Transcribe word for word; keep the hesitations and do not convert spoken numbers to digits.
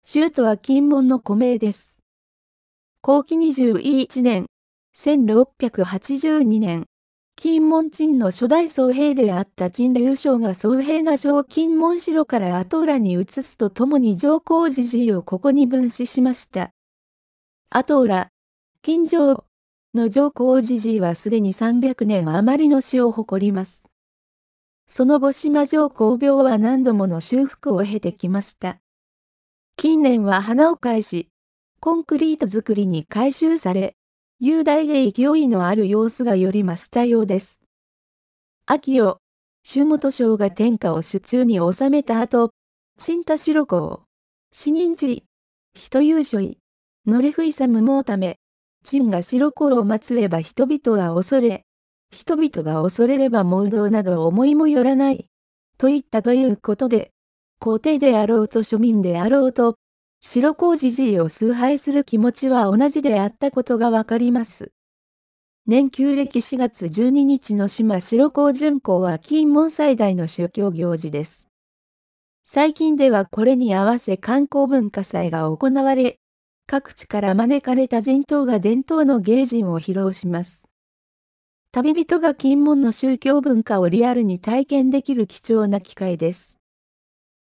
州都は金門の古名です。弘紀にじゅういちねん、せんろっぴゃくはちじゅうにねん、金門鎮の初代宗兵であった鎮隆将が宗兵が上金門城から後浦に移すとともに上皇寺寺をここに分祀しました。後浦、金城の上皇寺寺はすでにさんびゃくねん余りの死を誇ります。その後島上皇廟は何度もの修復を経てきました。近年は花を返し、コンクリート作りに改修され、雄大で勢いのある様子がより増したようです。秋代、州元省が天下を手中に収めた後、新田代公、死人地、人優所い、のれふいさむもうため、陳が白子を祀れば人々は恐れ、人々が恐れれば妄動など思いもよらない、といったということで、皇帝であろうと庶民であろうと、白子じじいを崇拝する気持ちは同じであったことがわかります。年旧暦しがつじゅうににちの島白子巡行は金門最大の宗教行事です。最近ではこれに合わせ観光文化祭が行われ、各地から招かれた人頭が伝統の芸人を披露します。旅人が金門の宗教文化をリアルに体験できる貴重な機会です。